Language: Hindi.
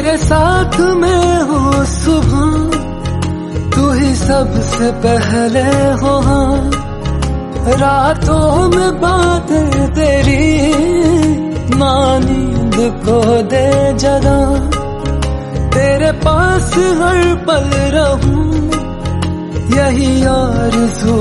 तेरे साथ में हूँ सुबह, तू ही सबसे पहले हो। हाँ, रातों में बातें तेरी नींद को दे जगा। तेरे पास हर पल रहूं, यही आरज़ू